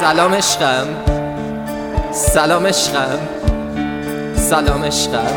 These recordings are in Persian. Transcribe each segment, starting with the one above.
سلام عشقم، سلام عشقم، سلام عشقم.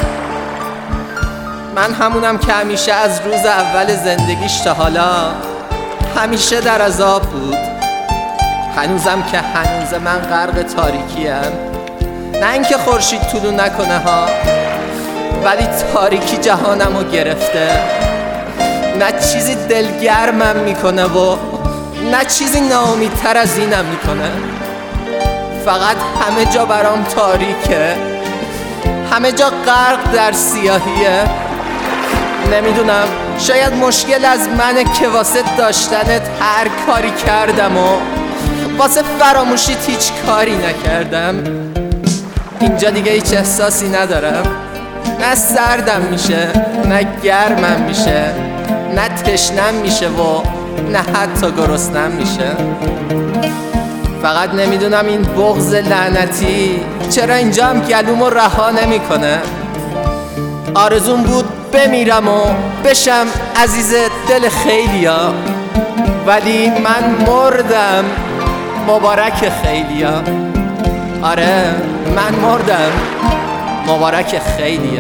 من همونم که همیشه از روز اول زندگیش تا حالا همیشه در عذاب بود. هنوزم که هنوز من غرق تاریکیم. نه اینکه خورشید طلوع نکنه ها، ولی تاریکی جهانمو گرفته. نه چیزی دلگرمم میکنه و نه چیزی ناامیدتر از اینم میکنه. فقط همه جا برام تاریکه، همه جا غرق در سیاهیه. نمیدونم، شاید مشکل از منه که واسه داشتنت هر کاری کردم و واسه فراموشیت هیچ کاری نکردم. اینجا دیگه هیچ احساسی ندارم، نه سردم میشه نه گرمم میشه، نه تشنم میشه و نه حتی گرسنم میشه. فقط نمیدونم این بغض لعنتی چرا اینجا هم گلومو رها نمیکنه. آرزوم بود بمیرم و بشم عزیز دل خیلیا، ولی من مردم مبارک خیلیا. آره من مردم مبارک خیلیا.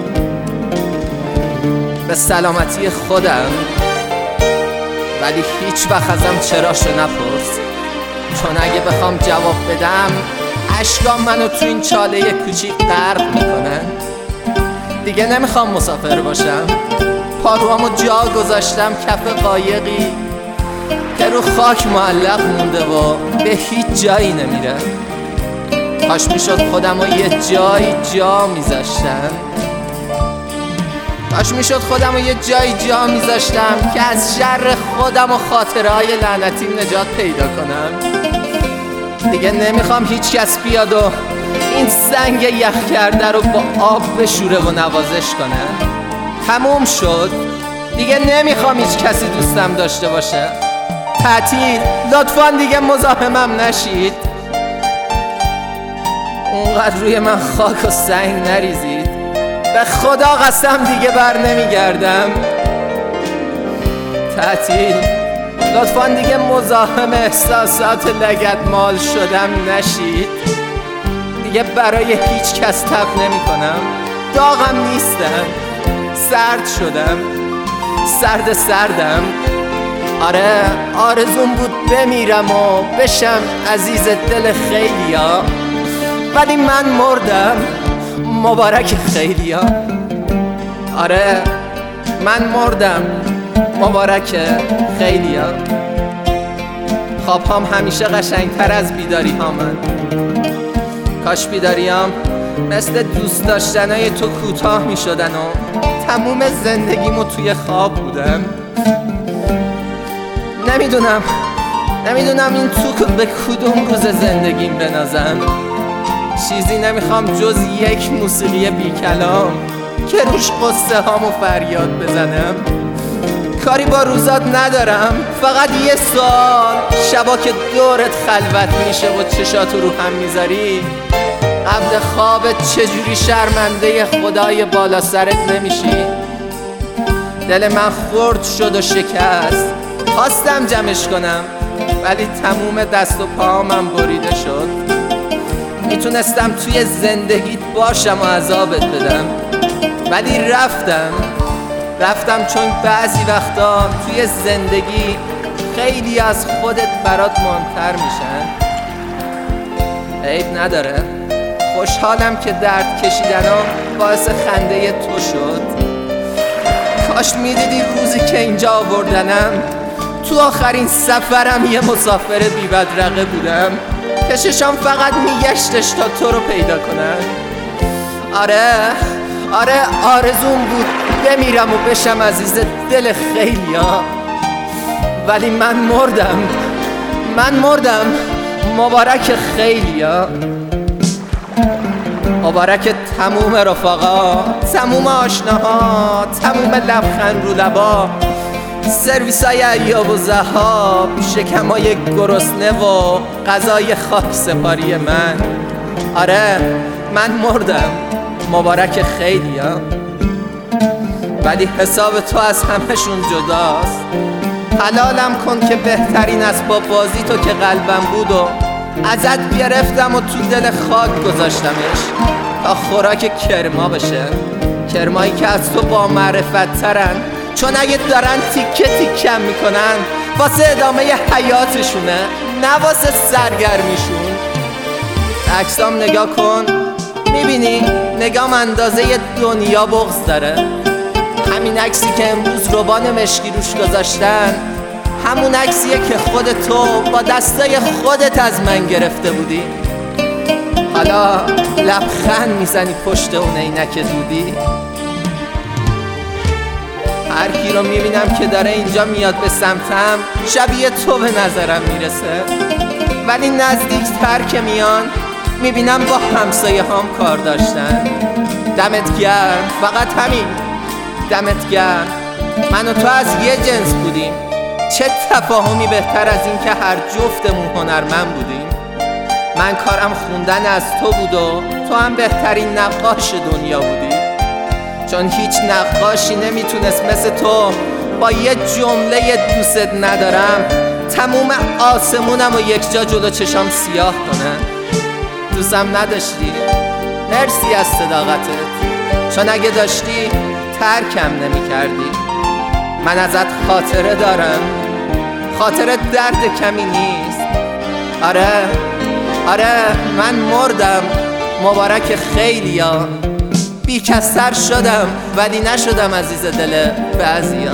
به سلامتی خودم، ولی هیچ وقت ازم چراشو نپرس، چون اگه بخوام جواب بدم اشکام منو تو این چاله کوچیک غرق میکنن. دیگه نمیخوام مسافر باشم، پاروامو جا گذاشتم کف قایقی که رو خاک معلق مونده و به هیچ جایی نمیره. کاش میشد خودمو یه جایی جا میذاشتم، کاش میشد خودمو یه جایی جا میذاشتم که از شر خودم و خاطرهای لعنتیم نجات پیدا کنم. دیگه نمیخوام هیچ کس بیاد و این سنگ یخ کرده رو با آب بشوره و نوازش کنه. تموم شد، دیگه نمیخوام هیچ کسی دوستم داشته باشه. تعطیل، لطفاً دیگه مزاحمم نشید. اونقدر روی من خاک و سنگ نریزید، به خدا قسم دیگه بر نمیگردم. تعطیل، لطفاً دیگه مزاحم احساسات لگدمال شدم نشید. دیگه برای هیچ کس تب نمی کنم، داغم نیستم، سرد شدم، سردم. آره آرزوم بود بمیرم و بشم عزیز دل خیلیا، ولی من مردم مبارک خیلیا. آره من مردم مبارک خیلیا. خوابهام همیشه قشنگتر از بیداری هامن. کاش بیداریام مثل دوست داشتنای تو کوتاه می شدن و تموم زندگیمو توی خواب بودم. نمیدونم این تو به کدوم روز زندگیم بنازم. چیزی نمیخوام جز یک موسیقی بی کلام که روش قصه هامو فریاد بزنم. کاری با روزات ندارم، فقط یه سال شبا که دورت خلوت میشه و چشاتو رو هم میذاری قبل خوابت چجوری شرمنده خدای بالا سرت نمیشی؟ دل من خرد شد و شکست، خواستم جمعش کنم ولی تموم دست و پاهامم بریده شد. میتونستم توی زندگیت باشم و عذابت بدم، ولی رفتم چون بعضی وقتا توی زندگی خیلی از خودت برات مهمتر میشن. عیب نداره، خوشحالم که درد کشیدنم باعث خنده تو شد. کاش میدیدی روزی که اینجا آوردنم، تو آخرین سفرم یه مسافر بی بدرقه بودم که چشام فقط میگشتش تا تو رو پیدا کنم. آره آرزوم بود بمیرم و بشم عزیز دل خیلیا، ولی من مردم مبارک خیلیا. مبارک تموم رفقا، تموم آشناها، تموم لبخند رو لبا، سرویسای ایاب و ذهاب، شکمای گرسنه و غذای خاک سپاری من. آره من مردم مبارک خیلیا، ولی حساب تو از همشون جداست. حلالم کن که بهترین اسباب بازی تو که قلبم بود و ازت گرفتم و تو دل خاک گذاشتمش تا خوراک کرما بشه، کرمایی که از تو با معرفت ترن، چون اگه دارن تیکه تیکم میکنن واسه ادامه حیاتشونه نه واسه سرگرمیشون. عکسام نگاه کن، میبینی نگام اندازه دنیا بغض داره. همین عکسی که امروز روبان مشکی روش گذاشتن همون عکسیه که خود تو با دستای خودت از من گرفته بودی. حالا لبخند میزنی پشت اون عینک دودی. هر کی رو میبینم که داره اینجا میاد به سمتم شبیه تو به نظرم میرسه، ولی نزدیکتر که میان میبینم با همسایه هم کار داشتن. دمت گرم، فقط همین، دمت گرم. من و تو از یه جنس بودیم، چه تفاهمی بهتر از این که هر جفتمون هنرمند بودیم. من کارم خوندن از تو بود و تو هم بهترین نقاش دنیا بودی، چون هیچ نقاشی نمیتونست مثل تو با یه جمله دوست ندارم تموم آسمونم و یک جا جلو چشام سیاه کنه. دوستم نداشتی؟ مرسی از صداقتت، چون اگه داشتی ترکم نمی کردی. من ازت خاطره دارم، خاطره درد کمی نیست. آره من مردم، مبارک خیلیا. بیکستر شدم ولی نشدم عزیز دل بعضیا.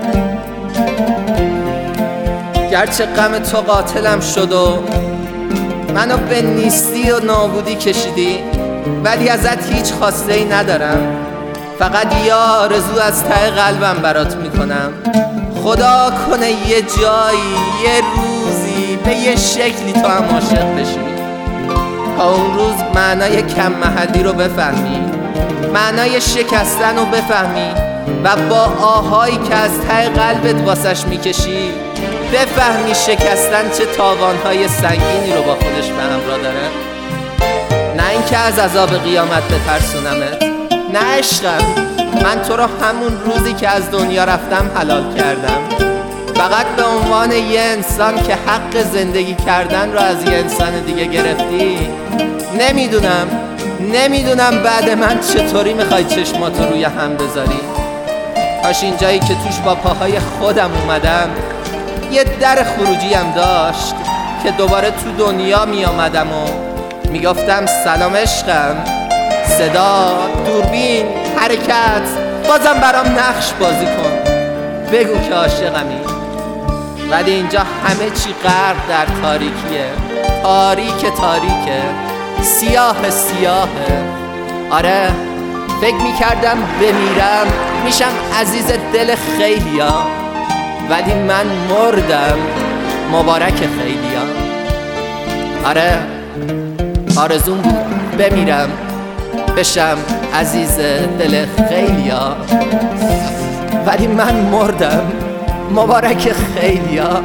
گرچه غم تو قاتلم شد و منو به نیستی و نابودی کشیدی، ولی ازت هیچ خواسته ای ندارم، فقط یه آرزو از ته قلبم برات میکنم. خدا کنه یه جایی یه روزی به یه شکلی تو هم عاشق بشی، تا اون روز معنای کم محلی رو بفهمی، معنای شکستن رو بفهمی و با آهایی که از ته قلبت واسش میکشی بفهمی شکستن چه تاوانهای سنگینی رو با خودش به همراه داره. نه اینکه از عذاب قیامت بترسونمت، نه عشقم، من تو رو همون روزی که از دنیا رفتم حلال کردم، فقط به عنوان یه انسان که حق زندگی کردن رو از یه انسان دیگه گرفتی. نمیدونم بعد من چطوری میخوای چشماتو روی هم بذاری. کاش اینجایی که توش با پاهای خودم اومدم یه در خروجی هم داشت که دوباره تو دنیا میامدم و میگفتم سلام عشقم، صدا، دوربین، حرکت، بازم برام نقش بازی کن، بگو که عاشقمی. ولی اینجا همه چی غرق در تاریکیه، تاریکه، سیاهه. آره فکر میکردم بمیرم میشم عزیز دل خیلیا، ولی من مردم، مبارک خیلیا. آره آرزوم بود بمیرم بشم عزیز دل خیلیا، ولی من مردم، مبارک خیلیا،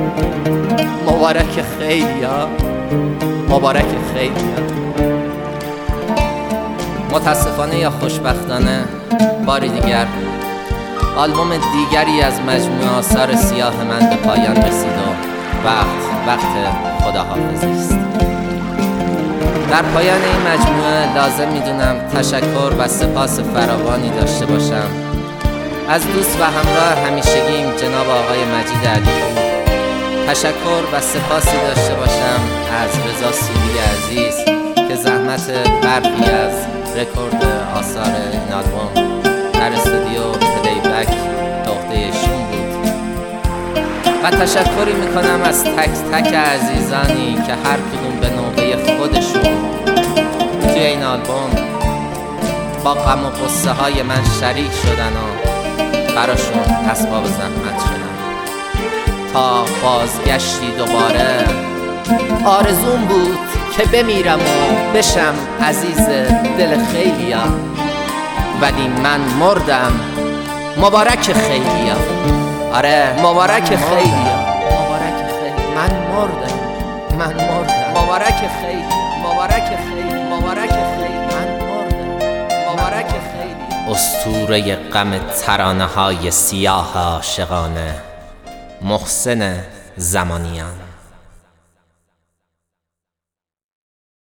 مبارک خیلیا، مبارک خیلیا. متاسفانه یا خوشبختانه باری دیگر آلبوم دیگری از مجموعه آثار سیاه من به پایان رسید و وقت خداحافظی است. در پایان این مجموعه لازم میدونم تشکر و سپاس فراوانی داشته باشم از دوست و همراه همیشگیم جناب آقای مجید علیپور. تشکر و سپاسی داشته باشم از رضا سوری عزیز که زحمت برخی از رکورد آثار این آلبوم در استودیو پلیبک به عهده ایشون بود. و تشکری میکنم از تک عزیزانی که هر کدوم به نوبه خودشون توی این آلبوم با غم و غصه های من شریک شدن و براشون اسباب زحمت شدن. تا بازگشتی دوباره آرزوم بود که بمیرم و بشم عزیز دل خیلیا، ولی من مردم، مبارک خیلیا. آره مبارک خیلیا، مبارک خیلیا. من مردم، مبارک خیلیا، مبارک خیلیا، مبارک خیلیا. من مردم، مبارک خیلیا. اسطوره غم ترانه های سیاه عاشقانه محسن زمانیان.